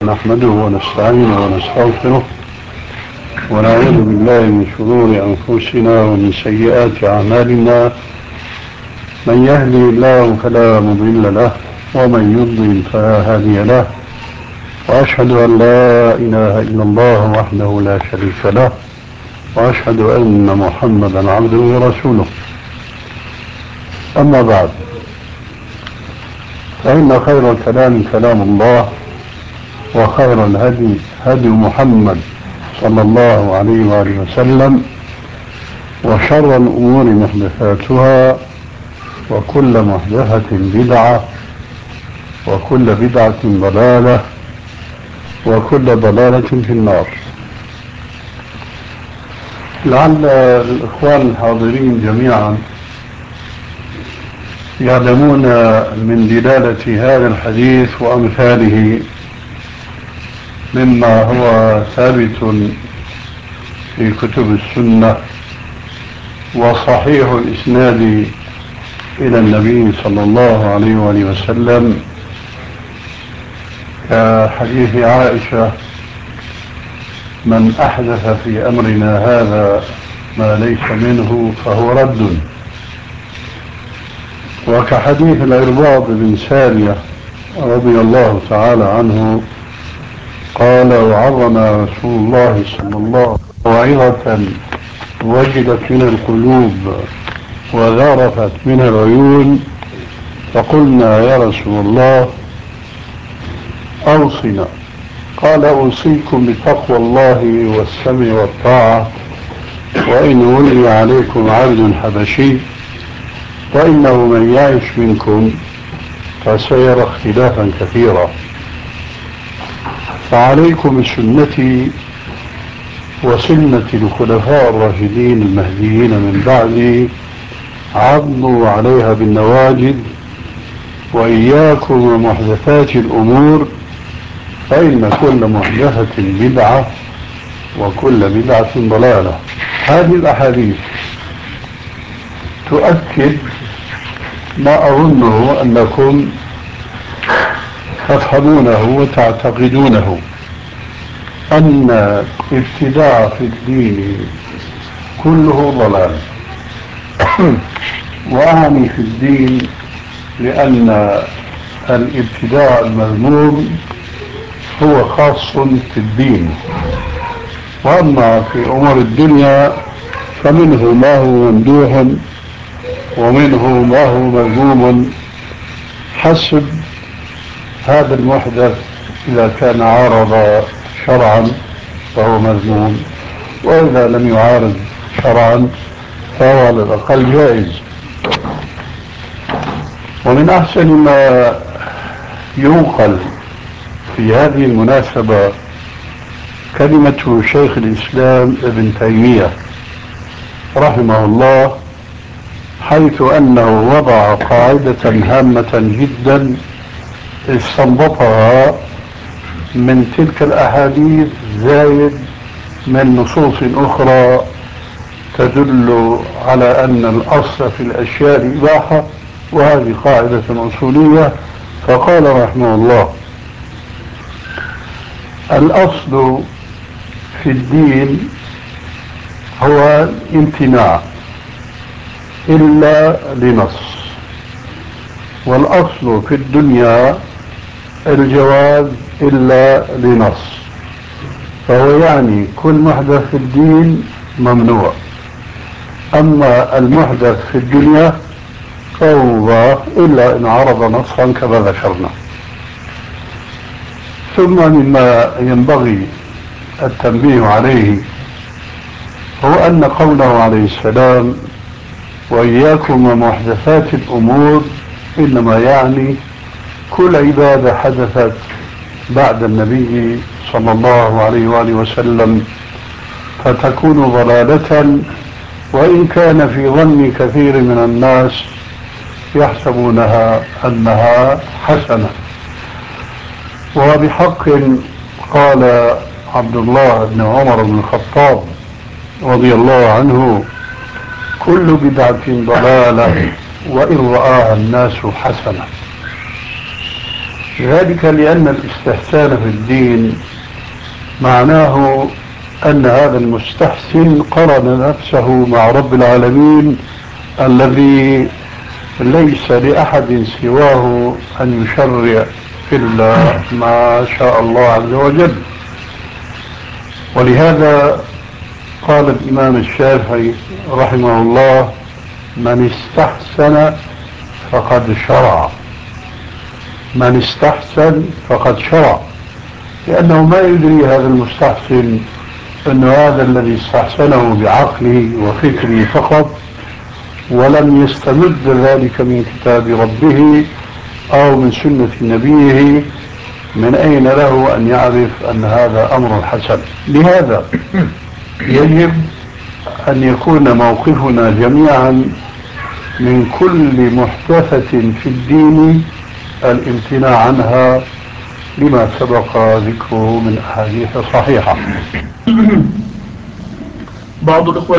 نحمده ونستعينه ونستغفره ونعوذ بالله من شرور أنفسنا ومن سيئات أعمالنا. من يهدي الله فلا مضل له ومن يضلل فلا هادي له، وأشهد أن لا إله إلا الله وحده لا شريك له، وأشهد أن محمدا عبده ورسوله. أما بعد، فإن خير الكلام كلام الله، وخير الهدي هدي محمد صلى الله عليه وآله وسلم، وشر الأمور محدثاتها، وكل محدثة بدعة، وكل بدعة ضلالة، وكل ضلالة في النار. لعل الإخوان الحاضرين جميعا يعلمون من دلالة هذا الحديث وأمثاله مما هو ثابت في كتب السنة وصحيح الإسناد إلى النبي صلى الله عليه وآله وسلم، كحديث عائشة: من أحدث في أمرنا هذا ما ليس منه فهو رد. وكحديث العرباض بن سارية رضي الله تعالى عنه قال: وعظنا رسول الله صلى الله عليه وسلم موعظة وجدت من القلوب وذرفت من العيون، فقلنا: يا رسول الله أوصنا. قال: أوصيكم بتقوى الله والسمع والطاعة، وإن ولي عليكم عبد حبشي، وإنه من يعش منكم فسيرى اختلافا كثيرا، فعليكم بسنتي وسنة الخلفاء الراشدين المهديين من بعدي، عضوا عليها بالنواجذ، وإياكم ومحدثات الأمور، فإن كل محدثة بدعة وكل بدعة ضلالة. هذه الأحاديث تؤكد ما أظنه أنكم تفهمونه وتعتقدونه، أن الابتداع في الدين كله ضلال. وأعني في الدين لأن الابتداع المذموم هو خاص في الدين، وأما في أمور الدنيا فمنه ما هو ممدوح ومنه ما هو مذموم حسب هذا المحدث. إذا كان عارض شرعا فهو مذموم، وإذا لم يعارض شرعا فهو على الأقل جائز. ومن أحسن ما ينقل في هذه المناسبة كلمة شيخ الإسلام ابن تيمية رحمه الله، حيث أنه وضع قاعدة هامة جدا استنبطها من تلك الأحاديث زايد من نصوص أخرى تدل على أن الأصل في الأشياء الإباحة، وهذه قاعدة أصولية. فقال رحمه الله: الأصل في الدين هو الامتناع إلا لنص، والأصل في الدنيا الجواز إلا لنص. فهو يعني كل محدث في الدين ممنوع، أما المحدث في الدنيا فهو مباح إلا إن عرض نصا كما ذكرنا. ثم مما ينبغي التنبيه عليه هو أن قوله عليه السلام: وإياكم ومحدثات الأمور، إنما يعني كل عبادة حدثت بعد النبي صلى الله عليه وآله وسلم فتكون ضلالة، وإن كان في ظن كثير من الناس يحسبونها أنها حسنة. وبحق قال عبد الله بن عمر بن الخطاب رضي الله عنه: كل بدعة ضلالة وإن رآها الناس حسنة. ذلك لأن الاستحسان في الدين معناه أن هذا المستحسن قرن نفسه مع رب العالمين الذي ليس لأحد سواه أن يشرع إلا ما شاء الله عز وجل. ولهذا قال الإمام الشافعي رحمه الله: من استحسن فقد شرع. من استحسن فقد شرع، لأنه ما يدري هذا المستحسن أن هذا الذي استحسنه بعقله وفكره فقط، ولم يستمد ذلك من كتاب ربه أو من سنة نبيه. من أين له أن يعرف أن هذا أمر حسن؟ لهذا يجب أن يكون موقفنا جميعا من كل محدثة في الدين الامتناع عنها، لما سبق ذكره من أحاديث صحيحة. بعض الإخوة